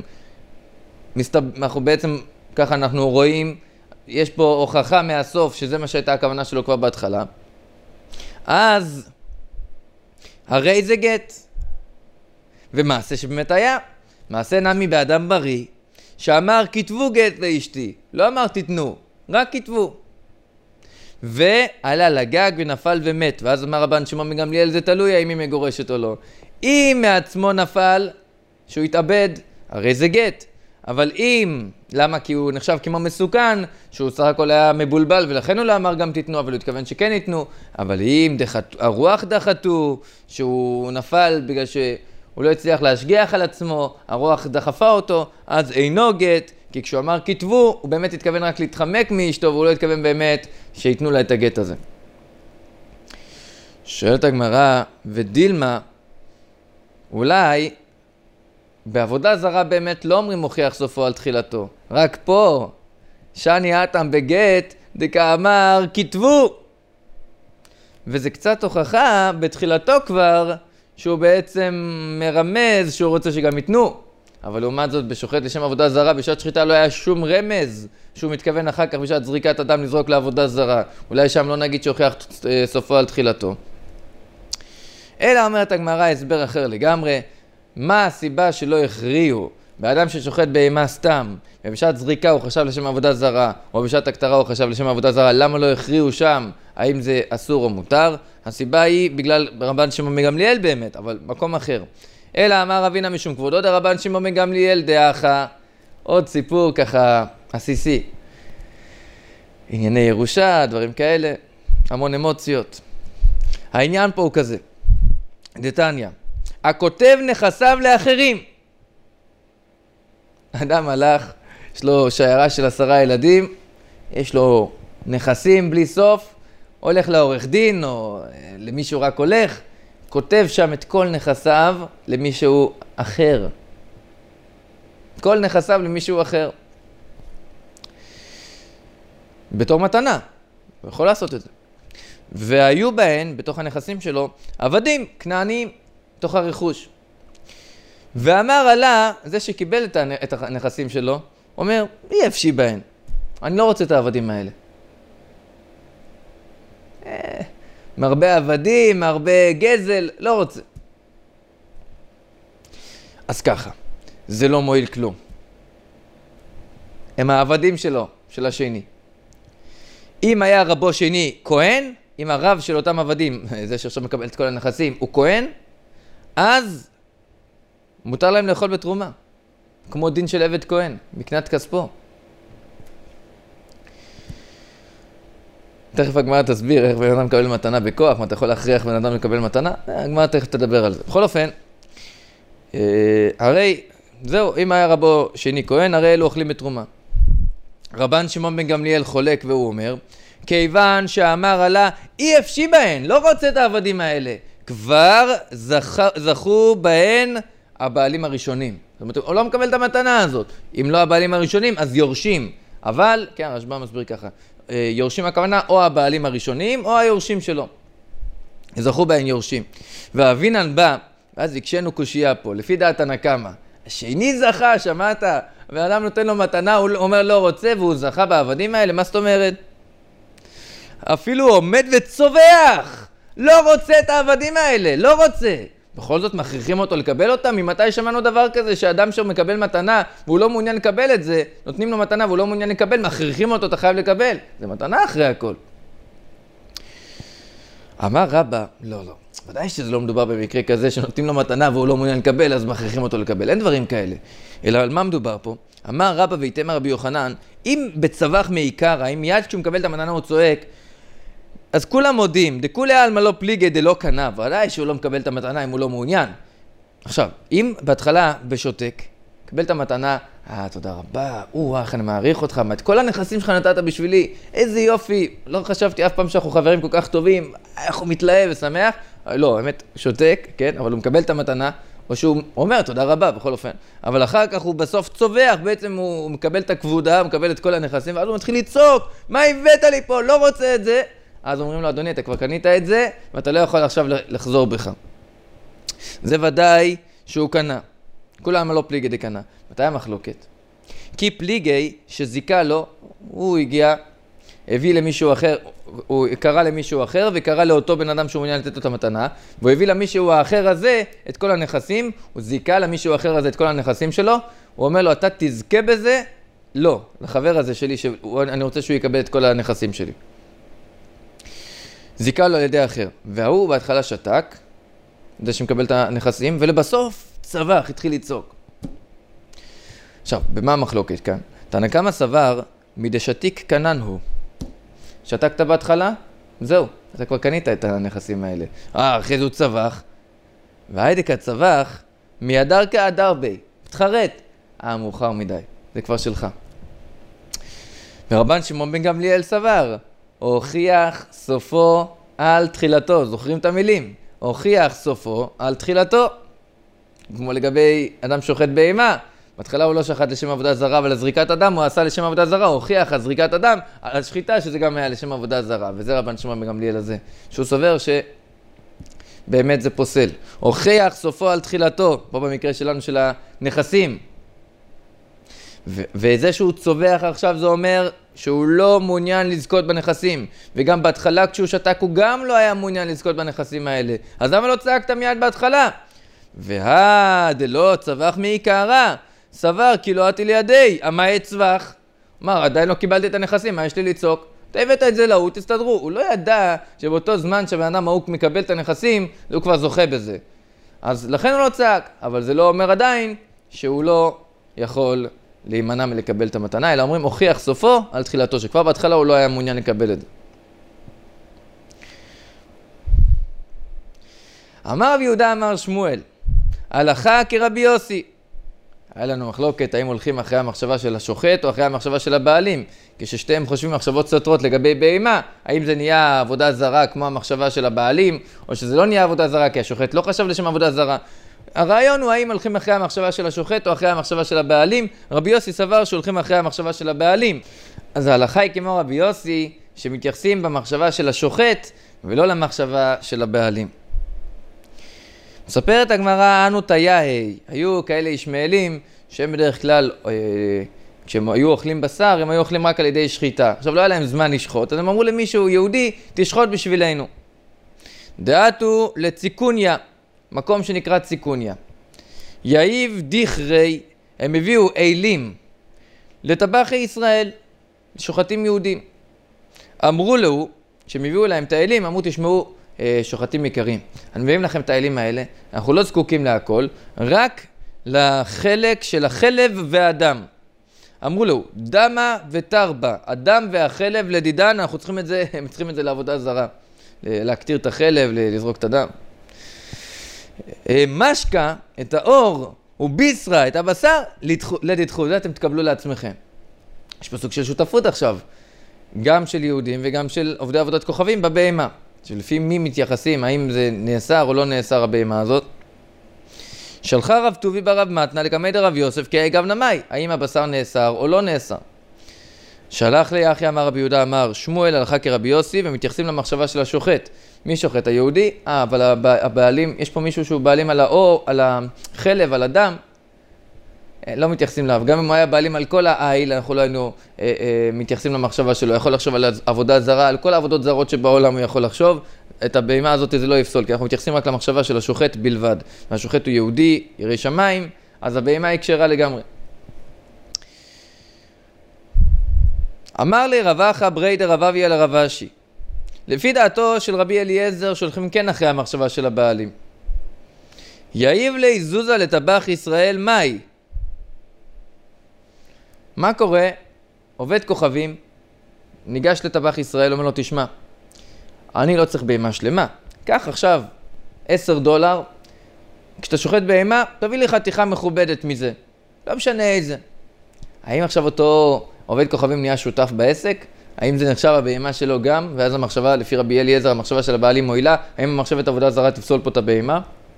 ככה אנחנו רואים, יש פה הוכחה מהסוף שזה מה שהייתה הכוונה שלו כבר בהתחלה. אז, הרי זה גט. ומעשה שבאמת היה, מעשה נמי באדם בריא, שאמר כתבו גט לאשתי, לא אמר תתנו, רק כתבו. ועלה לגג ונפל ומת, ואז אמר רבן שמעון בן גמליאל זה תלוי האם היא מגורשת או לא. אם מעצמו נפל, שהוא התאבד, הרי זה גט. אבל אם, למה? כי הוא נחשב כמו מסוכן, שהוא סך הכל היה מבולבל, ולכן הוא לא אמר גם תתנו, אבל הוא התכוון שכן יתנו. אבל אם הרוח דחתו, שהוא נפל בגלל שהוא לא הצליח להשגיח על עצמו, הרוח דחפה אותו, אז אינו גט, כי כשהוא אמר כתבו, הוא באמת התכוון רק להתחמק מאשתו, והוא לא התכוון באמת שיתנו לה את הגט הזה. שואלת הגמרא, ודילמה, אולי בעבודה זרה באמת לא אומרים מוכיח סופו על תחילתו. רק פה, שאני אתם בגט, דקאמר כתבו. וזה קצת הוכחה בתחילתו כבר, שהוא בעצם מרמז שהוא רוצה שגם ייתנו. אבל לעומת זאת, בשוחט לשם עבודה זרה, בשעת שחיטה לא היה שום רמז שהוא מתכוון אחר כך בשעת זריקת אדם לזרוק לעבודה זרה. אולי שם לא נגיד שהוכיח סופו על תחילתו. אלא אומרת הגמרא הסבר אחר לגמרי, מה הסיבה שלא הכריעו באדם ששוחט בהמה סתם, ובשעת זריקה הוא חשב לשם עבודה זרה, או בשעת הקטרה הוא חשב לשם עבודה זרה, למה לא הכריעו שם, האם זה אסור או מותר? הסיבה היא בגלל רבן שמעון בן גמליאל באמת, אבל מקום אחר. אלא אמר רבינה משום כבודו דרבן שמעון בן גמליאל דאחה, עוד סיפור ככה עסיסי. ענייני ירושה, דברים כאלה, המון אמוציות. העניין פה הוא כזה, דתניא, הכותב נכסיו לאחרים. אדם הלך, יש לו שיירה של 10 ילדים, יש לו נכסים בלי סוף, הולך לעורך דין או למישהו רק הולך, כותב שם את כל נכסיו למישהו אחר. כל נכסיו למישהו אחר. בתור מתנה, הוא יכול לעשות את זה. והיו בהן, בתוך הנכסים שלו, עבדים, כנעניים, תוך הרכוש. ואמר עלה, זה שקיבל את הנכסים שלו, אומר, אי אפשי בהן. אני לא רוצה את העבדים האלה. מרבה עבדים, מרבה גזל, לא רוצה. אז ככה, זה לא מועיל כלום. הם העבדים שלו, של השני. אם היה רבו שני כהן, אם הרב של אותם עבדים, זה שעכשיו מקבל את כל הנכסים, הוא כהן, אז מותר להם לאכול בתרומה. כמו דין של עבד כהן, מקנת כספו. תכף הגמרא תסביר איך בן אדם מקבל מתנה בכוח, מה אתה יכול להכריח בן אדם לקבל מתנה, הגמרא תכף תדבר על זה. בכל אופן, הרי, זהו, אם היה רבו שני כהן, הרי אלו אוכלים בתרומה. רבן שמעון בן גמליאל חולק והוא אומר, כיוון שאמר עלה, אי אפשי בהן, לא רוצה את העבדים האלה. כבר זכו בהן הבעלים הראשונים. זאת אומרת, הוא לא מקבל את המתנה הזאת. אם לא הבעלים הראשונים, אז יורשים. אבל, כן, הרשב"א מסביר ככה, יורשים הכוונה או הבעלים הראשונים או היורשים שלו. זכו בהן יורשים. ואבינן בא, ואז הקשנו קושייה פה, לפי דעת הנקמה. השני זכה, שמעת? ואדם נותן לו מתנה, הוא אומר לא רוצה, והוא זכה בעבדים האלה, מה זאת אומרת? אפילו עומד וצובח, לא רוצה את העבדים האלה, לא רוצה. בכל זאת מכריחים אותו לקבל אותם? ממתי שמענו דבר כזה שאדם שהוא מקבל מתנה והוא לא מעוניין לקבל את זה, נותנים לו מתנה והוא לא מעוניין לקבל, מכריחים אותו, אתה חייב לקבל. זה מתנה אחרי הכל. אמר רבא, לא, ודאי שזה לא מדובר במקרה כזה שנותנים לו מתנה והוא לא מעוניין לקבל, אז מכריחים אותו לקבל. אין דברים כאלה. אלא על מה מדובר פה? אמר רבא ויתמר רבי יוחנן, אם בצווח מעיקרא, אם מיד כשהוא מקבל את המתנה הוא צועק, אז כולם מודים, דכולי עלמא לא פליגי דלא קנה, ודאי שהוא לא מקבל את המתנה אם הוא לא מעוניין. עכשיו, אם בהתחלה בשותק, קבל את המתנה, תודה רבה, איך אני מעריך אותך, את כל הנכסים שלך נתת בשבילי, איזה יופי, לא חשבתי אף פעם שאנחנו חברים כל כך טובים, איך הוא מתלהב ושמח, לא, באמת, שותק, כן, אבל הוא מקבל את המתנה, או שהוא אומר תודה רבה בכל אופן, אבל אחר כך הוא בסוף צובח, בעצם הוא מקבל את הכבודה, הוא מקבל את כל הנכסים, ואז הוא מתחיל לצעוק, מה הבאת לי פה, לא רוצה את זה, אז אומרים לו, אדוני, אתה כבר קנית את זה, ואתה לא יכול עכשיו לחזור בך. זה ודאי שהוא קנה. כולם לא פליגי דקנה. מתי המחלוקת? כי פליגי שזיקה לו, הוא הגיע, הביא למישהו אחר, הוא קרא למישהו אחר, וקרא לאותו בן אדם שהוא מעוניין לתת לו את המתנה, והוא הביא למישהו האחר הזה את כל הנכסים, הוא זיקה למישהו אחר הזה את כל הנכסים שלו, הוא אומר לו, אתה תזכה בזה? לא, לחבר הזה שלי, אני רוצה שהוא יקבל את כל הנכסים שלי. זיקה לו על ידי אחר, והוא בהתחלה שתק, זה שמקבל את הנכסים, ולבסוף צבח, התחיל לצעוק. עכשיו, במה המחלוקת כאן? תנא קמא סבר, מדשתיק קנן הוא. שתקת בהתחלה? זהו, אתה כבר קנית את הנכסים האלה. אחרי זה הוא צבח, והיידק הצבח, מידר כאדר בי, תחרט. מאוחר מדי, זה כבר שלך. ורבן שמעון בן גמליאל סבר, הוכיח סופו על תחילתו. זוכרים את המילים? הוכיח סופו על תחילתו. כמו לגבי אדם שוחט בהמה. בהתחלה הוא לא שחט לשם עבודה זרה, אבל לזריקת אדם הוא עשה לשם עבודה זרה. הוא הוכיח על זריקת אדם, על השחיטה שזה גם היה לשם עבודה זרה. וזה רבן שמעון בן גמליאל הזה. שהוא סובר שבאמת זה פוסל. הוכיח סופו על תחילתו. פה במקרה שלנו של הנכסים. וזה שהוא צובח עכשיו זה אומר שהוא לא מעוניין לזכות בנכסים, וגם בהתחלה כשהוא שתק הוא גם לא היה מעוניין לזכות בנכסים האלה. אז למה לא צעקת מיד בהתחלה? דלא צבח מעיקרא, סבר כי לא עתי לידי, מה יצבח? אמר, עדיין לא קיבלתי את הנכסים, מה יש לי לצעוק? אתה הבאת את זה להוא, תסתדרו. הוא לא ידע שבאותו זמן שבן אדם ההוא מקבל את הנכסים, הוא כבר זוכה בזה. אז לכן הוא לא צעק, אבל זה לא אומר עדיין שהוא לא יכול להימנע מלקבל את המתנה, אלא אומרים, הוכיח סופו על תחילתו, שכבר בהתחלה הוא לא היה מעוניין לקבל את זה. אמר רבי יהודה אמר שמואל, הלכה כרבי יוסי. היה לנו מחלוקת, האם הולכים אחרי המחשבה של השוחט או אחרי המחשבה של הבעלים, כששתיהם חושבים מחשבות סותרות לגבי בהמה, האם זה נהיה עבודה זרה כמו המחשבה של הבעלים, או שזה לא נהיה עבודה זרה כי השוחט לא חשב לשם עבודה זרה. הרעיון הוא האם הולכים אחרי המחשבה של השוחט או אחרי המחשבה של הבעלים. רבי יוסי סבר שהולכים אחרי המחשבה של הבעלים. אז ההלכה היא כמו רבי יוסי שמתייחסים במחשבה של השוחט ולא למחשבה של הבעלים. מספרת הגמרא, אנו תיהי, היו כאלה ישמעאלים שהם בדרך כלל כשהם היו אוכלים בשר הם היו אוכלים רק על ידי שחיטה. עכשיו לא היה להם זמן לשחוט, אז הם אמרו למישהו יהודי תשחוט בשבילנו. דעתו לציקוניה, מקום שנקרא ציקוניה. יאיב דיחרי, הם הביאו אילים לטבחי ישראל, שוחטים יהודים. אמרו לו, שהם הביאו להם את האילים, אמרו תשמעו שוחטים יקרים. אני מביאים לכם את האילים האלה, אנחנו לא זקוקים להכל, רק לחלק של החלב והדם. אמרו לו, דמה ותרבה, הדם והחלב לדידן, אנחנו צריכים את זה, הם צריכים את זה לעבודה זרה, להקטיר את החלב, לזרוק את הדם. משקה, את האור, ובישרה, את הבשר, לדתחו, זה אתם תקבלו לעצמכם. יש פה סוג של שותפות עכשיו, גם של יהודים וגם של עובדי עבודת כוכבים בבהמה, שלפי מי מתייחסים, האם זה נאסר או לא נאסר הבהמה הזאת. שלחה רב טובי ברב מתנה לקמי דרב יוסף כי אגב נמי, האם הבשר נאסר או לא נאסר. שלח ליחי אמר רבי יהודה אמר שמואל הלכה כרבי יוסי, ומתייחסים למחשבה של השוחט. מי שוחט? היהודי? אבל הבעלים, יש פה מישהו שהוא בעלים על האור, על החלב, על הדם, לא מתייחסים אליו. גם אם הוא היה בעלים על כל העיל, אנחנו לא היינו מתייחסים למחשבה שלו. יכול לחשוב על עבודה זרה, על כל העבודות זרות שבעולם הוא יכול לחשוב. את הבהמה הזאת זה לא יפסול, כי אנחנו מתייחסים רק למחשבה של השוחט בלבד. והשוחט הוא יהודי, ירא שמיים, אז הבהמה היא כשרה לגמרי. אמר לי רבחה ברי דרב אביה לרב אשי. לפי דעתו של רבי אליעזר שולחים כן אחרי המחשבה של הבעלים. יאיב לי זוזה לטבח ישראל מאי. מה קורה? עובד כוכבים, ניגש לטבח ישראל, אומר לו תשמע, אני לא צריך בהמה שלמה. קח עכשיו $10, כשאתה שוחט בהמה, תביא לי חתיכה מכובדת מזה. לא משנה איזה. האם עכשיו אותו עובד כוכבים נהיה שותף בעסק? האם זה נחשב הבהמה שלו גם? ואז המחשבה, לפי רבי אליעזר, המחשבה של הבעלים מועילה, האם המחשבת עבודה זרה תפסול פה את הבהמה?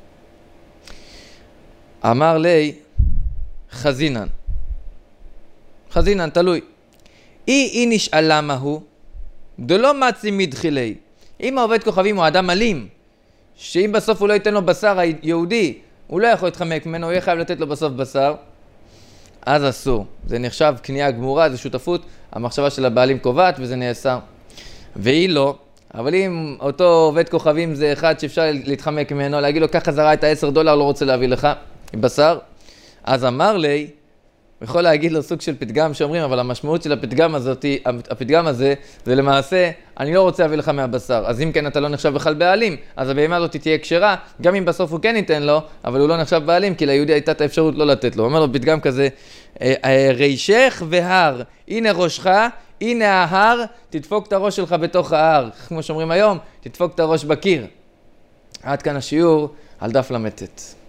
אמר לי, חזינן. חזינן, תלוי. היא נשאלה מהו, דלא מצי מדחילי. אם העובד כוכבים הוא אדם אלים, שאם בסוף הוא לא ייתן לו בשר היהודי, הוא לא יכול להתחמק ממנו, הוא יהיה חייב לתת לו בסוף בשר, אז אסור. זה נחשב קנייה גמורה, זה שותפות, המחשבה של הבעלים קובעת וזה נאסר. והיא לא, אבל אם אותו עובד כוכבים זה אחד שאפשר להתחמק ממנו, להגיד לו, קח חזרה את $10, לא רוצה להביא לך בשר, אז אמר לי, יכול להגיד לו סוג של פתגם שאומרים, אבל המשמעות של הפתגם הזה, זה למעשה, אני לא רוצה להביא לך מהבשר. אז אם כן אתה לא נחשב בכלל בעלים, אז הבהמה הזאת תהיה כשרה, גם אם בסוף הוא כן ייתן לו, אבל הוא לא נחשב בעלים, כי ליהודי הייתה את האפשרות לא לתת לו. הוא אומר לו פתגם כזה, רישך והר, הנה ראשך, הנה ההר, תדפוק את הראש שלך בתוך ההר. כמו שאומרים היום, תדפוק את הראש בקיר. עד כאן השיעור על דף למתת.